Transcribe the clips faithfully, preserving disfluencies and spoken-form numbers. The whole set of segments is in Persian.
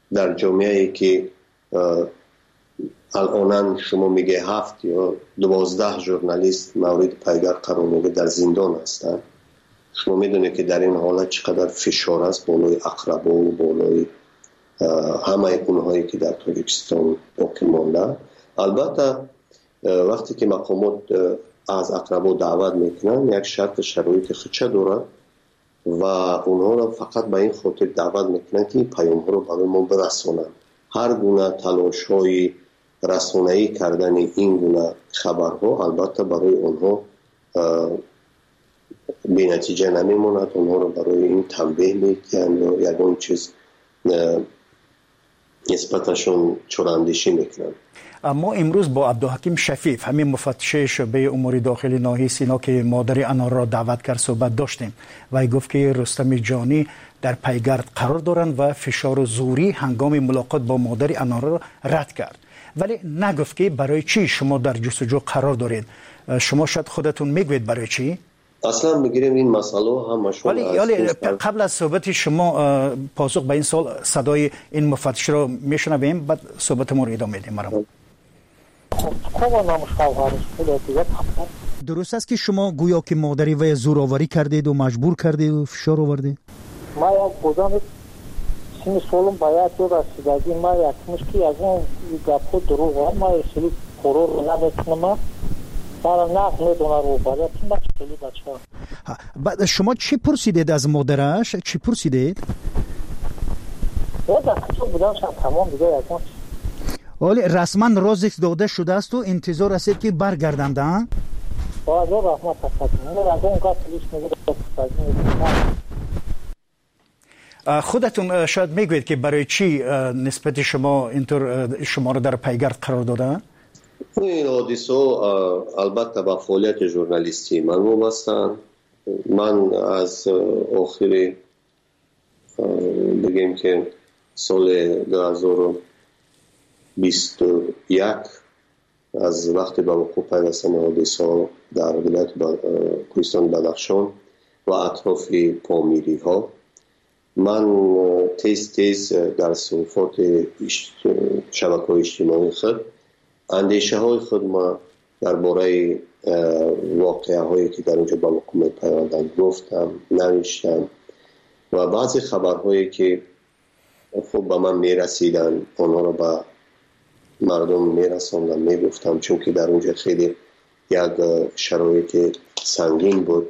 در جامعه که الان شما میگه هفت یا دوازده ژورنالیست مورد پایگرد قرار میگه در زندان هستند. شما میدونید که در این حالت چقدر فشار است بالای اقربا و بالای همه اونهایی که در تاجیکستان باقی مانده. البته وقتی که مقامات از اقربا دعوت میکنن یک شرط شرایط خودشه دارد و اونها را فقط به این خاطر دعوت میکنن که این پیام ها رو برای ما برسونن. هر گونه تلاش های رسانه‌ای کردن این گونه خبرها البته برای اونها بی نتیجه نمیموند. اونها رو برای این تنبیه میکنن یا یکون چیز نسبتشون چراندیشی میکنن. ما امروز با عبدالحکیم شفیف همین مفتش شعبه امور داخلی ناحیه سینا که مادر انار را دعوت کرد صحبت داشتیم و ای گفت که رستم جانی در پیگرد قرار دارند و فشار زوری هنگام ملاقات با مادر انار را رد کرد، ولی نگفت که برای چی شما در جستجو قرار دارید. شما شاید خودتون میگوید برای چی؟ اصلا میگیریم این مسئله همشون. ولی قبل از صحبت شما پاسخ به این سال صدای این مفتش را میشنویم، بعد صحبت ما رو ادامه میدیم. مرام درست است که شما گویا که مادری و زورآوری کردید و مجبور کردید و فشار آوردید؟ ما یک بودم سیم سالم باید دو رسیدگی ما یک مشکی از اون گپو دروغ ما اصلی قرار رو نمیتونم برای نقل میدونه رو باید چون بچه بچه ها. بعد شما چی پرسیدید از مادرش؟ چی پرسیدید؟ یا در کتاب بودم شد تمام دیگه یک مشکی. ولی رسما رازش داده شده است و انتظار است که برگردند. ها؟ باید رحمت هستید. از اون که پلیس میگه خودتون شاید میگوید که برای چی نسبت شما اینطور شما رو در پیگرد قرار دادن؟ این حادثه البته با فعالیت ژورنالیستی معلوم هستند. من از آخر بگیم که سال دو هزار و بیست و یک از وقتی به وقوع پیوستن حادثه در ولایت کوهستان بدخشان و اطراف پامیری ها من تیز تیز در صحفات شبکه های اجتماعی خود اندیشه های خود ما درباره واقعه هایی که در اونجا با حکومت پیوندن گفتم، نوشتم و بعضی خبرهایی که خوب به من میرسیدن آنها رو به مردم میرساندم میگفتم، چون که در اونجا خیلی یک شرایط سنگین بود.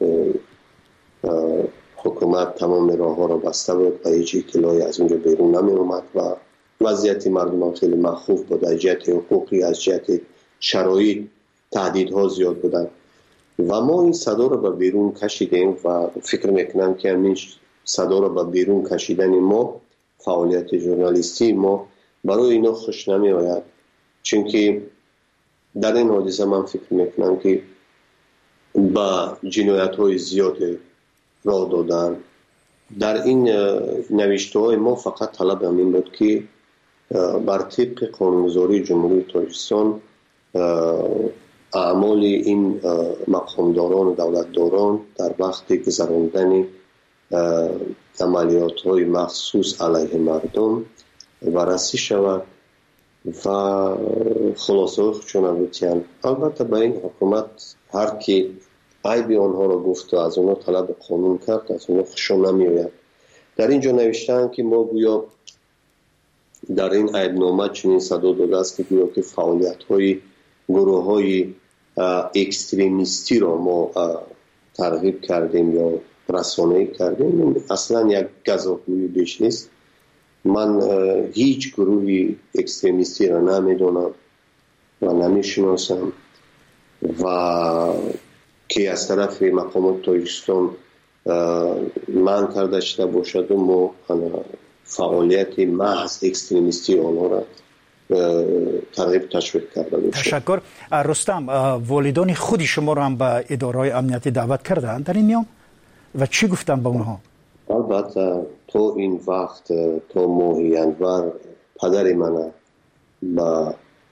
حکومت تمام راه ها را بسته بود و هیچ اطلاعی از اونجا بیرون نمی اومد و وضعیت مردم خیلی مخوف بود. از جهت حقوقی، از جهت شرایط تهدیدها زیاد بودن و ما این صدا را به بیرون کشیدیم و فکر میکنم که همین صدا را به بیرون کشیدن ما، فعالیت ژورنالیستی ما برای اینا خوش نمی آید، چون که در این حادثه من فکر میکنم که با جنایت های زیاد راه دادن. در این نوشته های ما فقط طلب همین بود که بر طبق قانونگذاری جمهوری تاجیکستان اعمال این مقامداران و دولتداران در وقت گذراندن عملیات های مخصوص علیه مردم بررسی شود و خلاصه خودشون بتیان. البته به این حکومت هر کی عیب آنها را گفت و از آنها طلب قانون کرد از آنها خوششون نمی آید. در اینجا نوشتن که ما گویا در این عیبنامه چنین صدا داده است که گویا که فعالیت های گروه های اکستریمیستی را ما ترغیب کردیم یا رسانه‌ای کردیم. اصلا یک گزافگویی بیش نیست. من هیچ گروهی اکستریمیستی را نمیدونم و نمیشناسم و که از طرف مقامات تاجیکستان من کرده شده باشد و ما فعالیت محض اکستریمیستی آنها را ترغیب تشویق کرده باشد. تشکر. رستم، والدان خودی شما را هم به اداره‌های امنیتی دعوت کردند در این میان و چی گفتن به اونها؟ البته تو این وقت تو ماهی انور پدر من با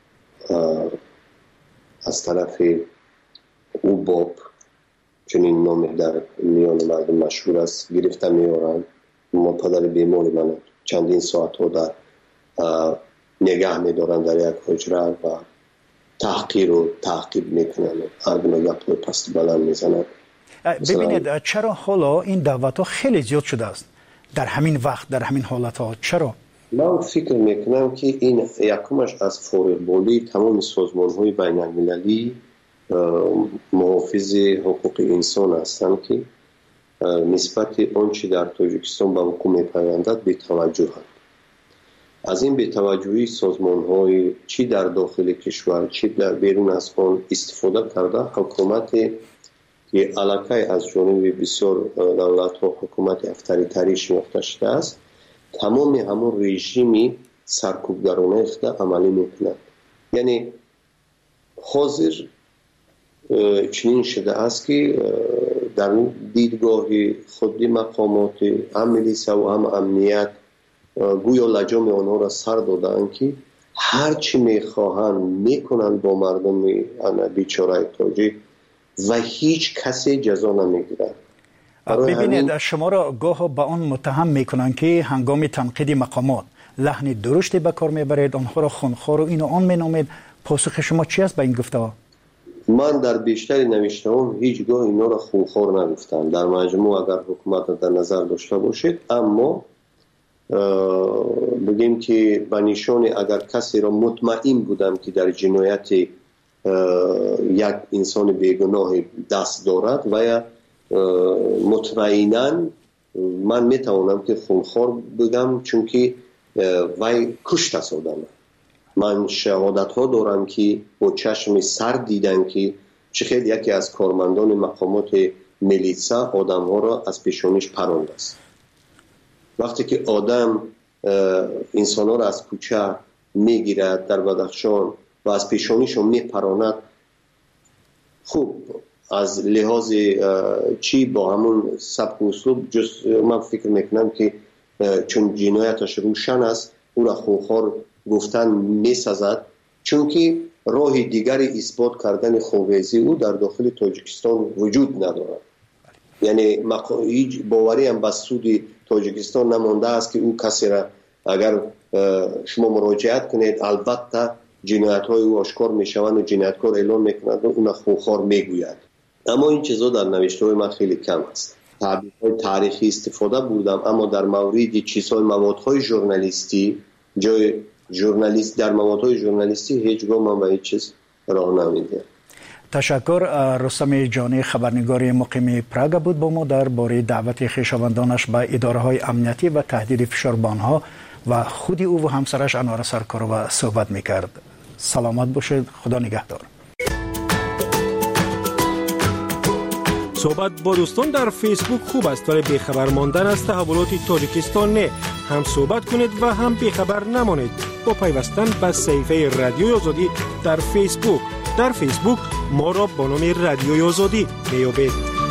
از طرف او باب چنین نام در میان مردم مشهور است گرفته میارن. ما پدر بیماری من چندین ساعت ها در نگه می‌دارن در یک حجره و تحقیر و تعقیب میکنن و هر گونه گپ رو پست بلند میزنن. ببینید چرا حالا این دعوت ها خیلی زیاد شده است در همین وقت، در همین حالت ها؟ چرا؟ من فکر میکنم که این یکمش از فارغبالی تمام سازمان های بین المللی محافظ حقوق انسان هستند که نسبت آنچه در تاجیکستان به حکومت میپیوندد بی‌توجه هستند. از این بی‌توجهی سازمان‌های چی در داخل کشور چی در بیرون از آن استفاده کرده حکومت که علاقه از جانب بسیار دولت‌ها حکومت افطاری‌تری شناخته شده است، تمام همون رژیمی سرکوبگرانه اخته عملی می‌کند. یعنی حاضر چنین شده است که در دیدگاه خودی مقامات هم میلیسه و هم امنیت گویا لجام آنها را سر دادن که هر چی میخواهند میکنن با مردم بیچاره تاجیک و هیچ کسی جزا نمیگیرد. ببینید شما را گاه با آن متهم میکنن که هنگام تنقید مقامات لحن درشتی به کار میبرید، آنها را خونخوار و این و آن مینامید. پاسخ شما چی است به این گفته ها؟ من در بیشتر نوشته هم هیچگاه اینا را خونخوار نگفتم. در مجموع اگر حکومت در نظر داشته باشید، اما بگیم که به نشان اگر کسی را مطمئن بودم که در جنایت یک انسان بیگناه دست دارد و یا مطمئناً من میتوانم که خونخوار بگم، چون که وی کشته شده. من شهادت ها دارم که با چشم سر دیدن که چه خیلی یکی از کارمندان مقامات میلیسا آدم ها را از پیشانیش پراند است. وقتی که آدم انسان ها را از کوچه میگیرد در بدخشان و از پیشانیش میپراند، خوب از لحاظ چی با همون سبک و اسلوب جز من فکر میکنم که چون جنایتش روشن است او را خونخوار گفتن میسازد، چون که راه دیگری اثبات کردن خونریزی او در داخل تاجیکستان وجود ندارد. یعنی هیچ باوری هم به سود تاجیکستان نمانده است که او کسی را اگر شما مراجعت کنید البته جنایت های او آشکار می شوند و جنایتکار اعلام میکند و اون خونخوار میگوید. اما این چیزا در نوشته های من خیلی کم است. تعبیرهای تاریخی استفاده بودم، اما در مورد چیزهای موادهای ژورنالیستی جای ژورنالیست در موادهای ژورنالیستی هیچگاه من به هیچ چیز راه نمیدم. تشکر. رستم جانی خبرنگار مقیم پراگ بود با ما درباره دعوت خویشاوندانش به اداره‌های امنیتی و تهدید فشار به آنها و خود او و همسرش انار سرکارова صحبت میکرد. سلامت باشید. خدا نگهدار. صحبت با دوستان در فیسبوک خوب است، ولی بیخبر ماندن از تحولات تاجیکستان نه. هم صحبت کنید و هم بیخبر نمانید با پیوستن به صفحه رادیوی آزادی در فیسبوک. در فیسبوک ما را با نام رادیوی آزادی میابید.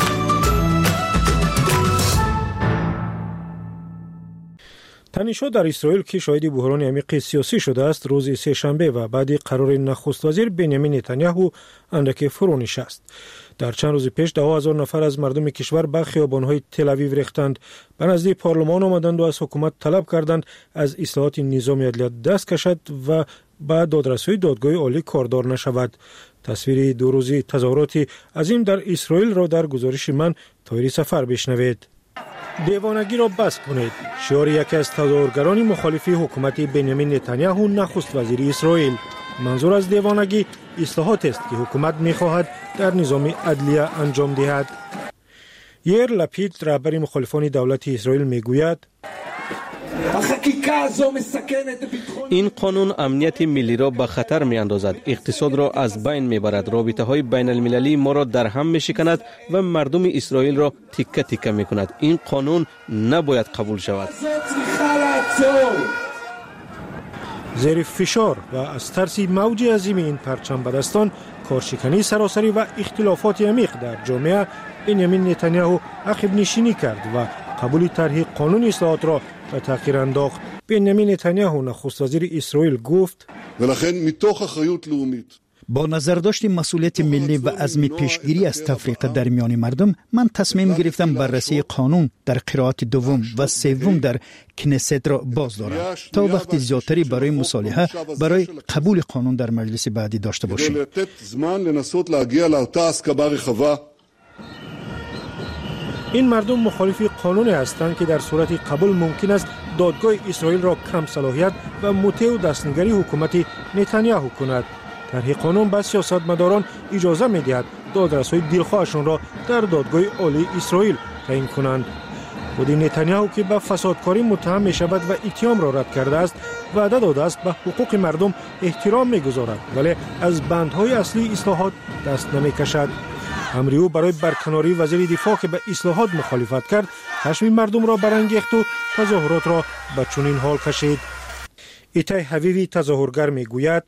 تنش‌ها در اسرائیل که شاهد بحران عمیق سیاسی شده است، روز سه شنبه و بعد قرار نخست وزیر بنیامین نتانیاهو اندکی فرو نشست. در چند روز پیش ده هزار نفر از مردم کشور به خیابان‌های تل آویو ریختند، به نزد پارلمان آمدند و از حکومت طلب کردند از اصلاحات نظام عدلیت دست کشد و به دادرسی دادگاه عالی کاردار نشود. تصویر دو روزی تظاهرات عظیم در اسرائیل را در گزارش من طاهری سفر بشنوید. دیوانگی را بس کنید، شعار یکی از تظاهرگران مخالف حکومت بنیامین نتانیاهو نخست وزیر اسرائیل. منظور از دیوانگی اصلاحات است که حکومت می‌خواهد در نظام عدلیه انجام دهد. یر لپید رهبر مخالفان دولت اسرائیل میگوید این قانون امنیت ملی را به خطر می اندازد، اقتصاد را از بین می برد، رابطه های بین المللی ما را در هم می شکند و مردم اسرائیل را تیکه تیکه می کند. این قانون نباید قبول شود. زیر فشار و از ترس موج عظیم این پرچم بدستان، کارشکنی سراسری و اختلافات عمیق در جامعه، بنیامین نتانیاهو عقب نشینی کرد و قبول طرح قانون اصلاحات را به تأخیر انداخت. بنیامین نتانیاهو نخست وزیر اسرائیل گفت با نظر داشت مسئولیت ملی و عزم پیشگیری از تفریق در میان مردم، من تصمیم گرفتم بررسی قانون در قرائت دوم و سوم در کنست را باز دارم تا وقت زیادتری برای مصالحه برای قبول قانون در مجلس بعدی داشته باشیم. این مردم مخالف قانونی هستند که در صورت قبول ممکن است دادگاه اسرائیل را کم صلاحیت و مطیع و دستنگری حکومت نتانیاهو کند. طرح قانون به سیاستمداران اجازه می‌دهد دادرس‌های دلخواهشان را در دادگاه عالی اسرائیل تعیین کنند. خود نتانیاهو که به فسادکاری متهم می‌شود و اتهام را رد کرده است، وعده داده است به حقوق مردم احترام می‌گذارد، ولی از بندهای اصلی اصلاحات دست نمی‌کشد. امری او برای برکناری وزیر دفاع که به اصلاحات مخالفت کرد، خشم مردم را برانگیخت و تظاهرات را به چنین حال کشید. ایتای حویوی تظاهرگر میگوید: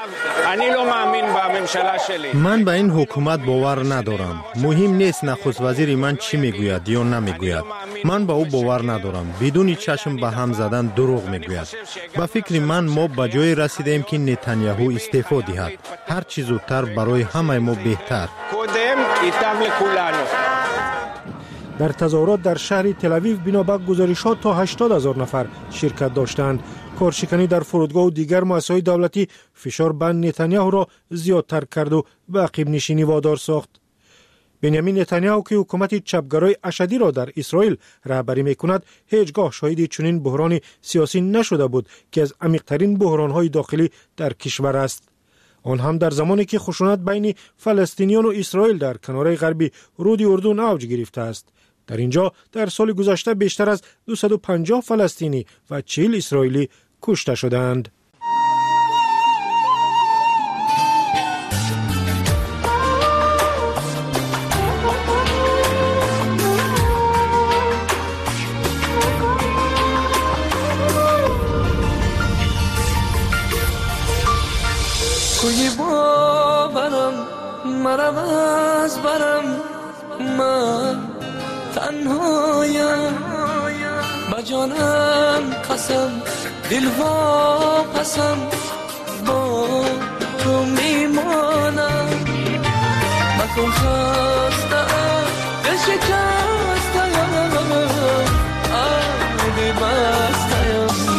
من به این حکومت باور ندارم. مهم نیست نخست وزیر من چی میگوید یا نمیگوید. من به او باور ندارم. بدون چشم به هم زدن دروغ میگوید. با فکر من ما به جای رسیدیم که نتانیاهو استعفا دهد. هر چیز زودتر برای همه ما بهتر. در تظاهرات در شهر تل‌آویو بنابر گزارشات تا هشتاد هزار نفر شرکت داشتند. کارشکنی در فرودگاه و دیگر مؤسسه‌های دولتی فشار بر نتانیاهو را زیادتر کرد و به عقب نشینی وادار ساخت. بنیامین نتانیاهو که حکومت چپگرای اشدی را در اسرائیل رهبری می‌کند، هیچگاه شاهد چنین بحران سیاسی نشده بود که از عمیق‌ترین بحران‌های داخلی در کشور است. آن هم در زمانی که خشونت بین فلسطینیان و اسرائیل در کناره غربی رود اردن اوج گرفته است. در اینجا در سال گذشته بیشتر از دویست و پنجاه فلسطینی و چهل اسرائیلی کشته شدند. کوی باورم مرم از برم، من تنهایم با جانم قسم دل وا پسم با تو میمانم. مکن خستم دل شکستم آبی بستم.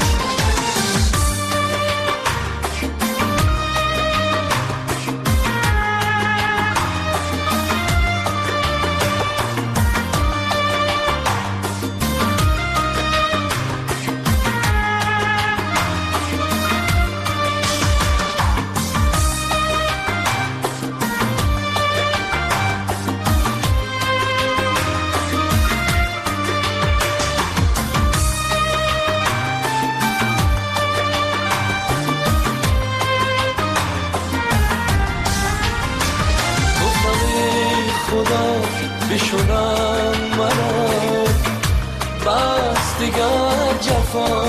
بشونم مرا بس دیگر جفا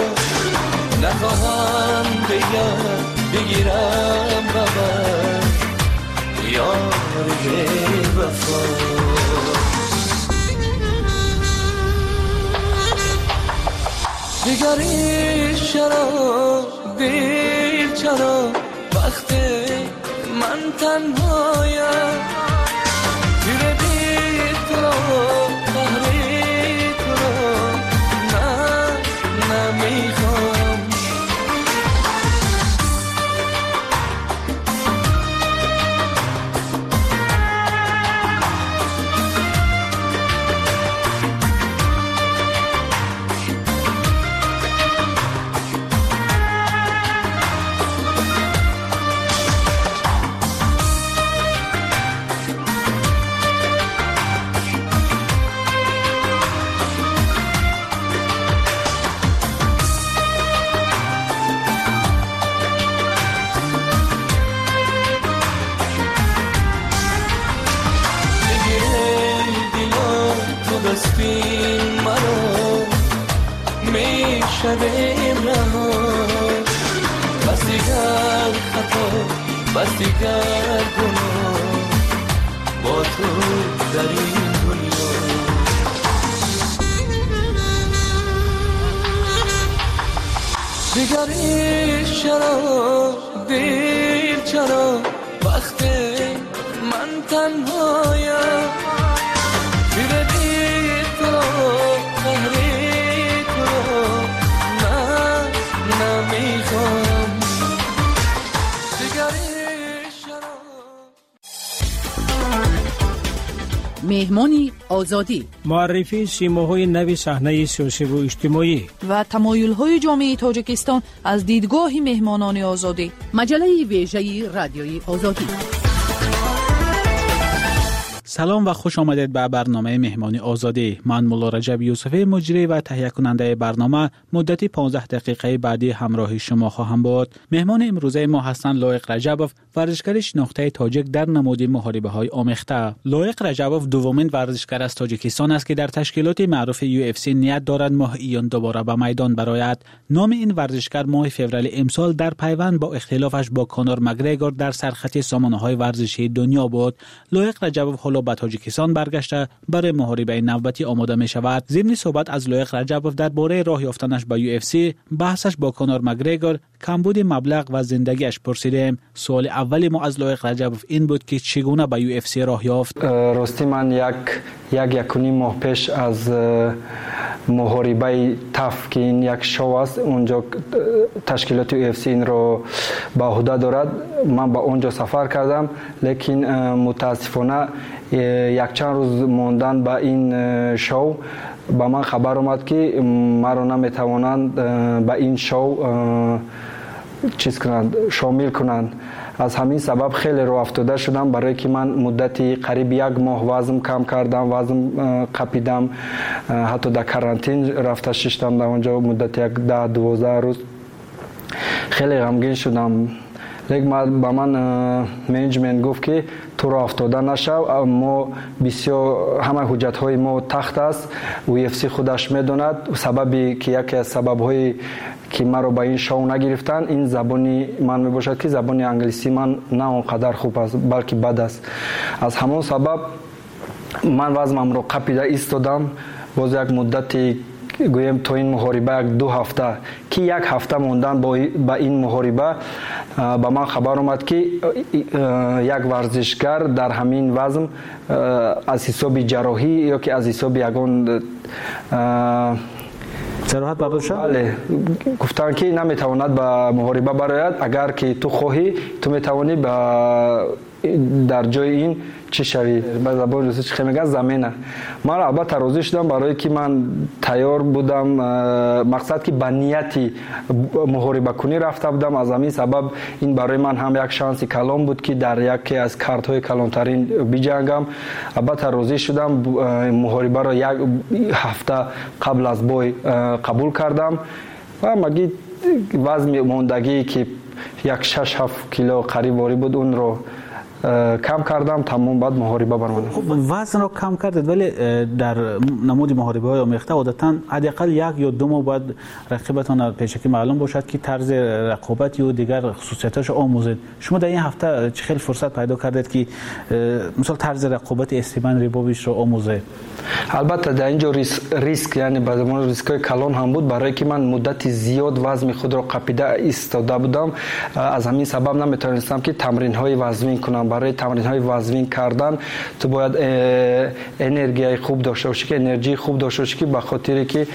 نخواهم بگم بگیرم ببر یار وفا. دیگری چرا دیر چرا وقتی من تنهایم بستین مرا میشویم رها، بس دیگر خطا بس دیگر گناه با تو در این دنیا. دیگر این شراب دیر چرا وقت من تنهایم بیردی تو قهری تو من نمیخوام دیگری شراب. مهمانی آزادی، معرفی سیماهای نوی صحنه سیاسی و اجتماعی و تمایل‌های جامعه تاجیکستان از دیدگاه مهمانان آزادی. مجله ویژه رادیوی آزادی. سلام و خوش آمدید به برنامه مهمانی آزادی. من مولا رجب یوسفی مجری و تهیه کننده برنامه مدتی پانزده دقیقه بعدی همراه شما خواهم بود. مهمان امروزه ما هستند لایق رجبوف، ورزشگر شناخته تاجیک در نماد محاربه های آمیخته. لایق رجبوف دومین ورزشگر از تاجیکستان است که در تشکیلات معروف یو اف سی نیت دارد ماه ایون دوباره به میدان برآید. نام این ورزشگر ماه فوریه امسال در پیوند با اختلافش با کانور مگریگور در سرخط سامانه‌های ورزشی دنیا بود. لایق رجبوف حالا به تاجیکستان برگشته برای محاربه نوبتی آماده می شود. ضمن صحبت از لایق رجبوف درباره راه یافتنش به یو اف سی، بحثش با کانور مگریگور، کمبود مبلغ و زندگیش پرسیدیم. سوال اولی ما از لایق رجبوف این بود که چگونه به یو اف سی راه یافت. راستی من یک یک یکونی ماه پیش از محاربه تف که این یک شو است اونجا تشکیلات یو اف سی این رو به عهده دارد، من به اونجا سفر کردم، لیکن متاسفانه یک چند روز موندن به این شو با من خبر اومد که مرا نمیتوانند به این شو چیز کنند، شامل کنند. از همین سبب خیلی رو افتاده شدم، برای که من مدتی قریب یک ماه وزن کم کردم، وزن قپیدم، حتی در کرانتین رفته ششتم در اونجا مدت یک ده دوازده روز. خیلی غمگین شدم، لیکن با من منیجمنت گفت که تو را افتاده نشو، ما بسیار همه حجت های ما تخت است، یو اف سی خودش میدوند. سببی که یکی از سبب های که مرا با این شو نگرفتن این زبانی من می باشد که زبانی انگلیسی من نه اونقدر خوب است بلکه بد است. از همون سبب من وزنم رو قپیده ایستادم. باز یک مدتی گویم تو این محاربه یک دو هفته که یک هفته موندن با این محاربه با من خبر اومد که یک ورزشگر در همین وزن از حساب جراحی یا که از حساب یگان جراحت برداشت شد؟ بله، گفتن که نمیتواند به محاربه برآید، اگر که تو خواهی تو میتوانی در جای این چی شوی. به زبان روسی چی میگن زمینه. من البته راضی شدم برای که من تیار بودم، مقصد که به نیتی محاربه کنی رفته بودم. از همین سبب این برای من هم یک شانس کلان بود که در یکی از کارت های کلانترین بجنگم. البته راضی شدم، محاربه را یک هفته قبل از بای قبول کردم و مگی وزن موندگی که یک شش هفت کیلو قریب واری بود اون رو کم کردم، تمام بعد محاربه برآمدم. وزن رو کم کردید، ولی در نمود محاربه های آمیخته عادتاً حداقل یک یا دو ماه بعد رقیبتان پیشکی معلوم باشد که طرز رقابت یا دیگر خصوصیتاش آموزید. شما در این هفته چه خیلی فرصت پیدا کردید که مثلا طرز رقابت استیون ریبوویچ رو آموزید؟ البته در اینجا ریسک, ریسک یعنی به زمان ریسکای کلان هم بود، برای که من مدت زیاد وزن خود را قپیده ایستاده بودم. از همین سبب نمیتونستم که تمرین های وزنی کنم. برای تمرین های وزنی کردن تو باید انرژی خوب داشته باشی، که انرژی خوب داشته باشی که به خاطر که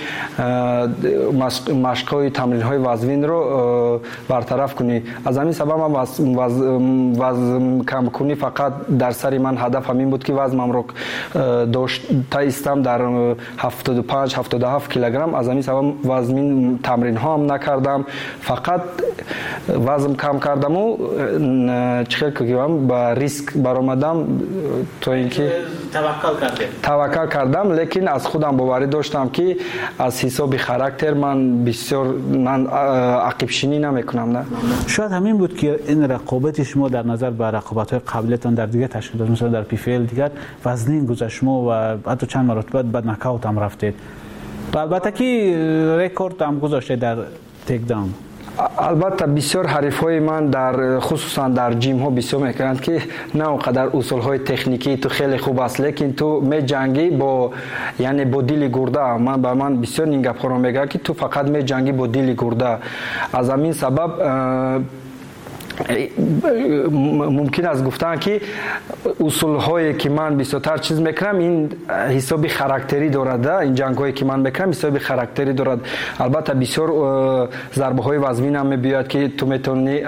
مشق های تمرین های وزنی رو برطرف کنی. از همین سبب من وزن, وزن, وزن کم کنی فقط در سری من هدف همین بود که وزنم رو داشت ایستم در هفتاد و پنج هفتاد و هفت کیلوگرم. از همین سبب وزن تمرین ها هم نکردم، فقط وزن کم کردم و چه کردم با ریسک برآمدم تو اینکه توکل کردم توکل کردم لیکن از خودم باوری داشتم که از حساب خاراکتر من بسیار من عقب شینی نمیکنم. نه شاید همین بود که این رقابت شما در نظر به رقابت‌های قبلیتون در دیگه تشکیلات مثلا در پی فی ال دیگر وزنین گذشت شما و حتی چند مرتبه بعد نکاوت هم رفتید. البته که رکورد هم گذاشته در تیک داون. البته بسیار حریفای من در خصوصا در جیم ها بسیار میکنند که نه اونقدر اصول های تکنیکی تو خیلی خوب است، لیکن تو می جنگی با یعنی با دیل گرده. من با من بسیار این گپ ها میگه که تو فقط می جنگی با دیل گرده. از همین سبب ممکن است گفتن که اصول هایی که من بیشتر چیز میکنم این حسابی خاراکتری دارد. این جنگ هایی که من میکنم حسابی خاراکتری دارد. البته بسیار ضربه های وزمین هم میبیاد که تو میتونی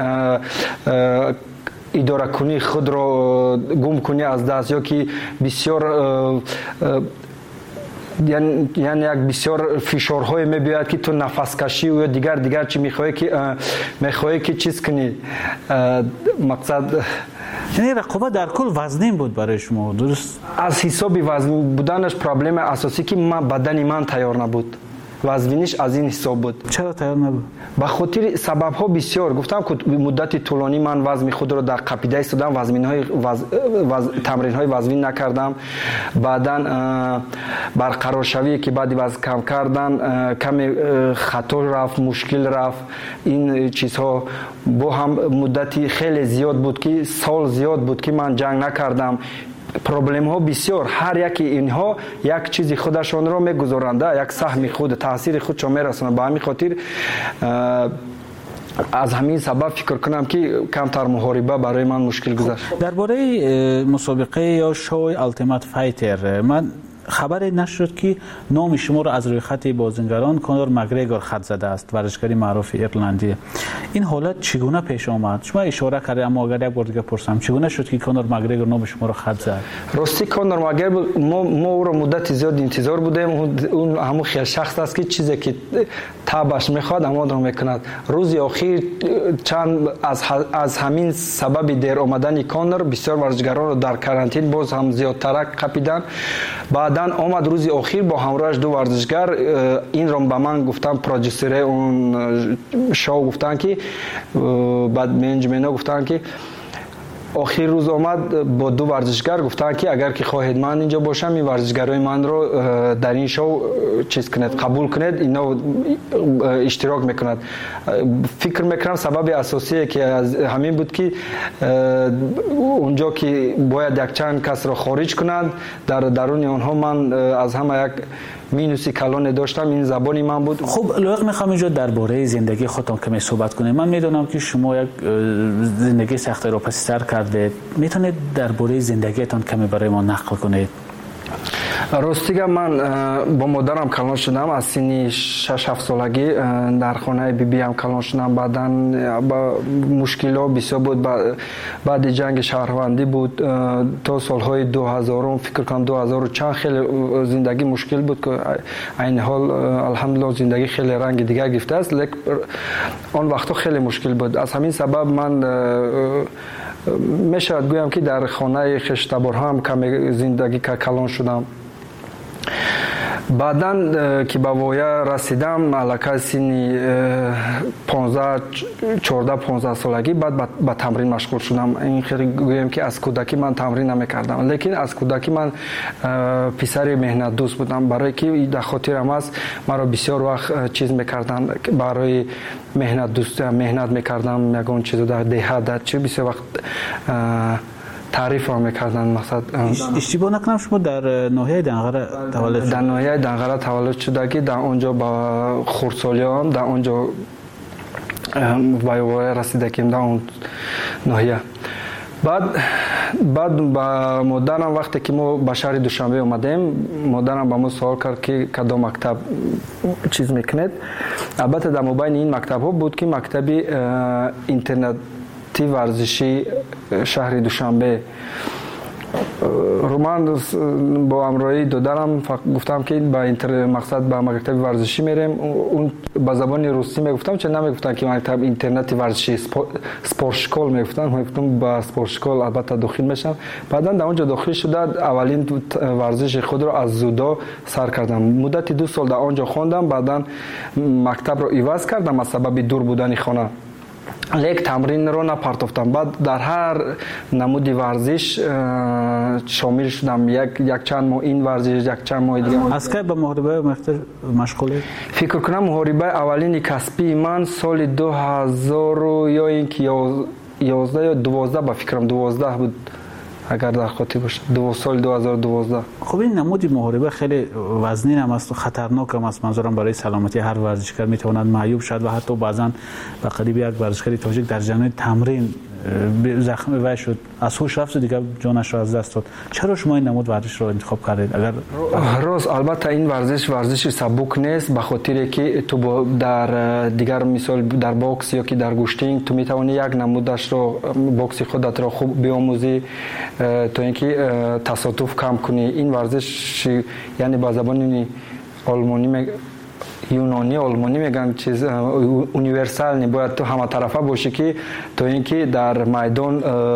اداره کنی خود رو گم کنی از دست، یا که بسیار یعنی یعنی یک بسیار فشارهای میبیاد که تو نفس کشی و دیگر دیگر چی میخوای که میخوای که چیز کنی. مقصد یعنی رقابت در کل وزنین بود برای شما، درست؟ از حساب وزن بودنش پرابلم اساسی که من بدن من تیار نبود، وزنش از این حساب بود. چرا تیار نبود؟ به خاطر سبب ها بسیار. گفتم که مدت طولانی من وزن خود را در قبیله ایستادم، وزن های وز... وز... تمرین های وزنی نکردم. بعداً برقرار شوی که بعد وزن کم کردن کمی خطا رفت، مشکل رفت. این چیزها با هم مدتی خیلی زیاد بود که سال زیاد بود که من جنگ نکردم. پروبلم ها بسیار، هر یکی اینها یک چیزی خودشان را میگذارند، یک سهم خود تاثیر خودشان میرسونند. به همین خاطر از همین سبب فکر کنم که کمتر محاربه برای من مشکل گذشت. درباره مسابقه یا شوی التیمت فایتر من خبری نشد که نام شما را از روی خط بازیگران کانور مگریگور خط زده است، ورزشکاری معروف ایرلندی. این حالت چگونه پیش آمد؟ شما اشاره کردید اما اگر یک بار دیگه پرسم چگونه شد که کانور مگریگور نام شما را خط زد؟ راستی کانور مگریگور ما ما او را مدت زیاد انتظار بودیم. اون همون خیال شخص است که چیزی که تابش میخواد اما رو میکند. روز اخیر چند از از همین سبب دیر آمدن کانور بسیار ورزشکاران را در کرانتین باز هم زیادتر قپیدن. بعداً آمد روز اخیر با همراهش دو ورزشگر این رو به من گفتن، پروژیسر اون شو گفتن که بعد منیجمنت گفتن که آخر روز آمد با دو ورزشگر گفتن که اگر که خواهید من اینجا باشم این ورزشگرای من رو در این شو چیز کنید، قبول کنید، اینا اشتراک میکند. فکر میکنم سبب اساسی که از همین بود که اونجا که باید یک چند کس را خارج کنند، در درون اونها من از همه یک مینوسی کلان داشتم، این زبانی من بود. خب لایق میخوام اینجا درباره زندگی خودتان کمی صحبت کنیم. من میدونم که شما یک زندگی سخت رو پس سر کردید، میتونید درباره زندگیتان کمی برای ما نقل کنید؟ راستیگه من با مادرم کلان شدم از سنی شش هفت سالگی، در خانه بی بی هم کلان شدم. بعداً با مشکلات بسیار بود، بعد جنگ شهروندی بود تا سالهای دو هزار، فکر کنم دو هزار و چند خیلی زندگی مشکل بود که این حال الحمدلله زندگی خیلی رنگ دیگه گرفته است، لیکن آن وقتا خیلی مشکل بود. از همین سبب من میشود گویم که در خانه خشتبار هم کمی زندگی کلان شدم. بعداً که به وایه رسیدم علاقه سنی پانزده چهارده پانزده سالگی بعد به تمرین مشغول شدم. این خیلی گویم که از کودکی من تمرین نمیکردم، لیکن از کودکی من پسر مهنت دوست بودم، برای که در خاطرم است مرا بسیار وقت چیز میکردن برای مهنت دوست مهنت میکردم. یگان چیز در دهات چه بسیار وقت تعریف هم میکردن. مقصد اشتباه نکنم شما در ناحیه دنغره تولد شد؟ در ناحیه دنغره تولد شده که در اونجا با خردسالیام در اونجا وایوای رسیدگیم در اون ناحیه. بعد بعد با مادرم وقتی که ما به شهر دوشنبه اومدیم، مادرم با ما سوال کرد که کدام مکتب چیز میکنید. البته در مابین این مکتب ها بود که مکتبی اینترنت تی ورزشی شهر دوشنبه رو من با همراهی دادرم گفتم که با اینتر مقصد با مکتب ورزشی میریم. اون با زبان روسی میگفتم، چه نمیگفتن که مکتب اینترنتی ورزشی سپورت شکول میگفتن، من گفتم با سپورت شکول البته داخل میشم. بعدا در اونجا داخل شده اولین ورزش خود رو از زودو سر کردم. مدت دو سال در اونجا خواندم، بعدا مکتب رو عوض کردم از سبب دور بودن خانه، لیک تمرین رو نپرتافتم. بعد در هر نمود ورزش شامل شدم، یک یک چند ماه این ورزش، یک چند ماه دیگه. از کی به محاربه مشغولی؟ فکر کنم محاربه اولین کسبی من سال دو هزار یا اینکه یازده یا دوازده با فکرم دوازده بود اگر در خاطر باشه دو سال دو هزار و دوازده. خب این نمود محاربه خیلی وزنی هم است و خطرناک هم است. منظورم برای سلامتی هر ورزشکار میتواند معیوب شد و حتی بعضا به قریب یک ورزشکار تاجیک در جریان تمرین زخمی وای شد، از هوش رفت و دیگه جانش را از دست داد. چرا شما این نمود ورزش رو انتخاب کردید؟ اگر راست البته این ورزش ورزش سبک نیست، به خاطر که تو در دیگر مثال در باکس یا که در گوشتینگ تو میتونی یک نمودش رو باکس خودت رو خوب بیاموزی تا اینکه تصادف کم کنی. این ورزش یعنی با زبان آلمانی یونانی آلمانی میگن چیز اونیورسال نی، باید تو همه طرفه باشی که تو اینکه در میدان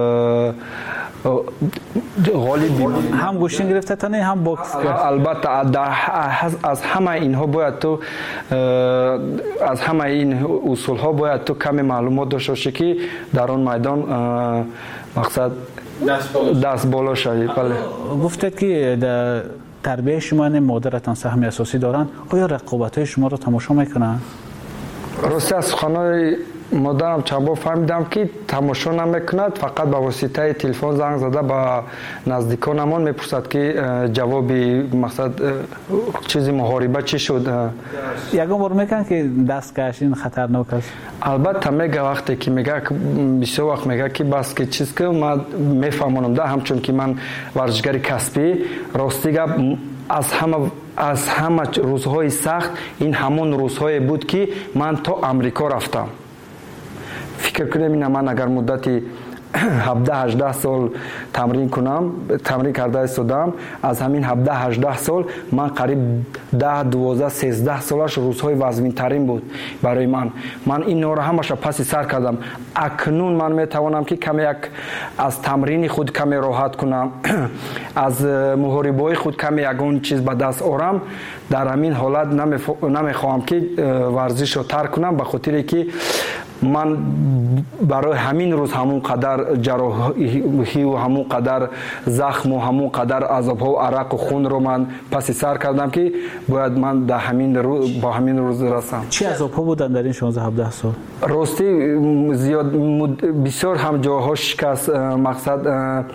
غالب بی هم گوشتین گرفته تا نه هم باکس. البته از همه اینها باید تو از همه این اصول ها باید تو کمی معلومات داشته باشی که در آن میدان مقصد دست بالا شوی. بله گفتید که در تربیه شما نه مادرتان سهم اساسی دارن، آیا رقابت‌های شما رو تماشا میکنن؟ راستی از خانه مادرم چند بار فهمیدم که تماشا نمیکند، فقط به واسطه تلفن زنگ زده به نزدیکانمان میپرسد که جوابی مقصد چیزی محاربه چی شد. یکم بار میگن که دست کشین خطرناک است. البته میگه وقتی که میگه بسیار وقت میگه که بس که چیز که من میفهمونم ده، همچون که من ورزشکار کسبی راستی گپ از همه از همه روزهای سخت این همون روزهای بود که من تا امریکا رفتم. فکر کنم این من اگر مدتی هفده هجده سال تمرین کنم تمرین کرده استادم، از همین هفده هجده سال من قریب ده دوازده سیزده سالش روزهای وزمین ترین بود برای من. من این نور همش پس سر کردم. اکنون من میتوانم که کمی یک از تمرین خود کمی راحت کنم، از محاربه خود کمی یگون چیز به دست آورم. در همین حالت نمیخواهم که ورزش رو ترک کنم، به خاطر که من برای همین روز همون قدر جراحی و همون قدر زخم و همون قدر عذاب ها و عرق و خون رو من پس سر کردم که باید من در همین روز با همین روز رسم. چه عذاب ها بودن در این شانزده هفده سال؟ راستی زیاد بسیار هم جاها شکست، مقصد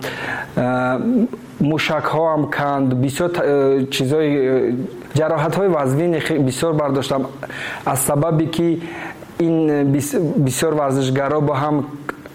موشک ها هم کند، بسیار چیزای جراحت های وزنی بسیار برداشتم از سببی که این بسیار ورزشگرا با هم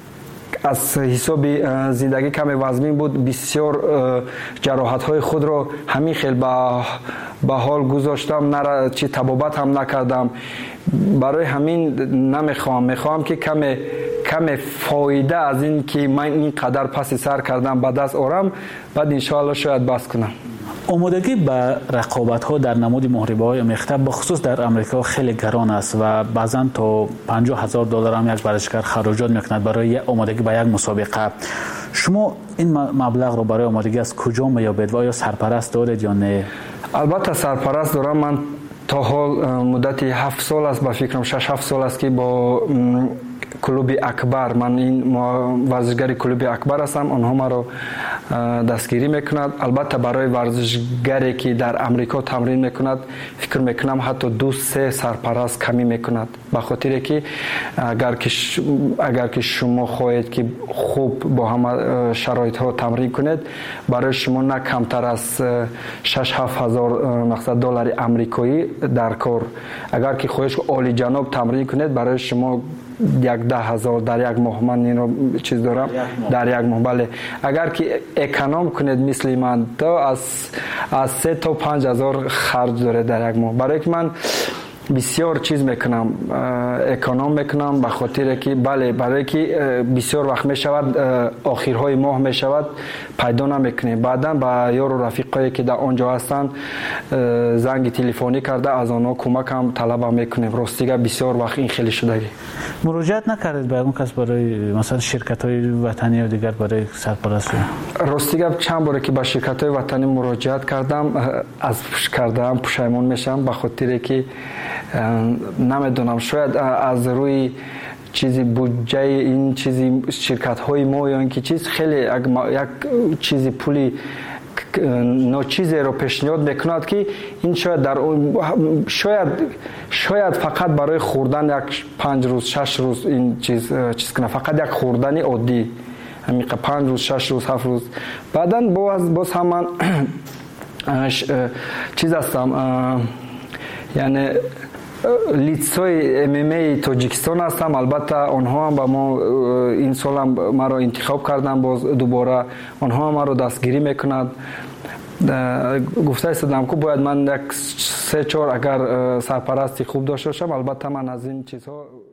از حساب زندگی کم وزنی بود، بسیار جراحت های خود را همین خیلی به حال گذاشتم، نه چی طبابت هم نکردم. برای همین نمیخوام میخوام که کم کم فایده از این که من این قدر پس سر کردم به دست آورم، بعد انشاءالله شاید بس کنم. آمادگی به رقابت ها در نمود محاربه های مختلف بخصوص در امریکا خیلی گران است و بعضا تا پنجاه هزار دلار هم یک ورزشکار خراجات میکند برای آمادگی به یک مسابقه. شما این مبلغ رو برای آمادگی از کجا میابید و آیا سرپرست دارید یا نه؟ البته سرپرست دارم. من تا حال مدتی هفت سال است، با فکرم شش هفت سال است که با کلوب اکبر، من این ورزشگری کلوب اکبر هستم، آنها ما رو دستگیری میکند. البته برای ورزشگری که در امریکا تمرین میکند فکر میکنم حتی دو سه سرپرست کمی میکند، به خاطر که اگر که اگر که شما خواهید که خوب با همه شرایط ها تمرین کنید، برای شما نه کمتر از شش هفت هزار مقصد دلار آمریکایی در کار. اگر که خواهید عالی جناب تمرین کنید، برای شما یک ده هزار در یک ماه، من این رو چیز دارم در یک ماه. بله اگر که اکانوم کنید مثل من تا از از سه تا پنج هزار خرج داره در یک ماه. برای که من بسیار چیز میکنم، اکانوم میکنم، به خاطر که بله برای که بسیار وقت میشود آخرهای ماه میشود پیدا نمیکنیم. بعدا با یار و رفیقایی که در آنجا هستن زنگ تلفنی کرده از آنها کمک هم طلب میکنیم. راستیگه بسیار وقت این خیلی شدگی. مراجعت نکردید به اون کس برای مثلا شرکت های وطنی و دیگر برای سرپرستی؟ راستیگه چند باره که با شرکت های وطنی مراجعت کردم، از کردم پشیمون میشم، به خاطر که نمیدونم شاید از روی چیزی بودجه این چیزی شرکت های ما یا اینکه چیز خیلی یک چیزی پولی ناچیزی رو پیشنهاد میکند که این شاید در شاید شاید فقط برای خوردن یک پنج روز شش روز این چیز چیز کنه، فقط یک خوردن عادی همین پنج روز شش روز هفت روز بعدا باز باز هم من چیز هستم یعنی لیتسای ام ام ای تاجیکستان هستم. البته آنها هم با ما این سال هم ما را انتخاب کردن باز دوباره آنها ما را دستگیری میکنند. گفته استادم که باید من یک سه چهار اگر سرپرستی خوب داشته باشم. البته من از این چیزها